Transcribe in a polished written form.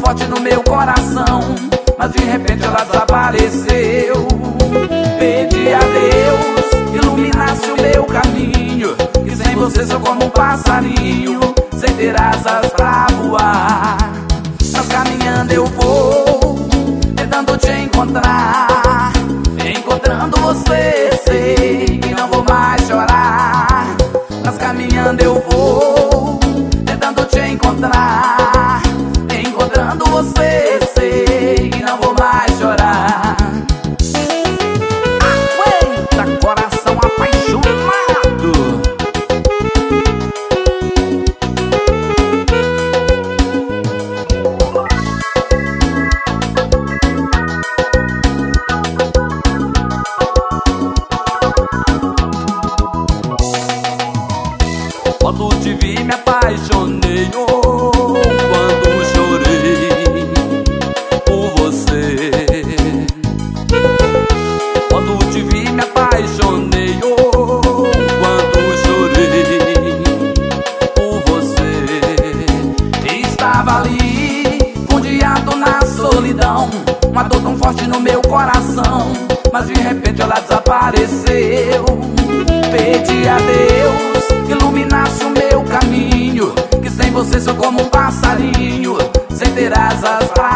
forte no meu coração, mas de repente ela desapareceu. Pedi a Deus que iluminasse o meu caminho, que sem você sou como um passarinho, sem ter asas pra voar. Mas caminhando eu vou, tentando te encontrar. Encontrando você, sei que não vou mais chorar. Mas caminhando eu vou, tentando te encontrar. Encontrando você, sei que não vou mais chorar. Aguenta, coração apaixonado. Quando te vi me apaixonei, oh, quando chorei por você. Quando te vi me apaixonei, oh, quando chorei por você. Estava ali, fundeado na solidão, uma dor tão forte no meu coração, mas de repente ela desapareceu. Pedi a Deus que iluminasse o meu caminho, que sem você sou como um passarinho, sem ter asas pra